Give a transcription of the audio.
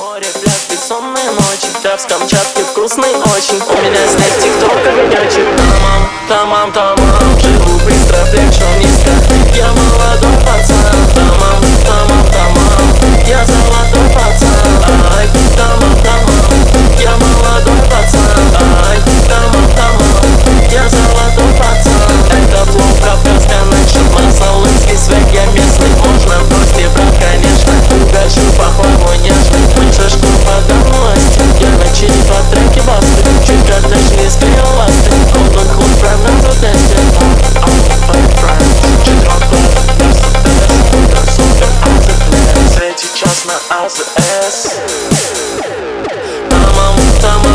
море, пляж, бессонные ночи. Трап с Камчатки вкусный очень. У меня снег, тик-ток, огонечек. Тамам, тамам, живу быстро, флекшу низко. Я молодой пацан. Тамам, тамам, тамам, я золотой пацан. Ай, тамам, тамам, я молодой пацан. Ай, тамам, тамам, я золотой пацан. Это флоу, Кавказ Connection, Масалынский свек, я местный. Можно в гости брать, конечно. Угощу похвалу нежно. Мы шашку подам власти. Я на чили по треке басты. Чуть коттедж не склеил ласты. Golden Club прям на протесте. Светит час на АЗС. Тамам, тамам.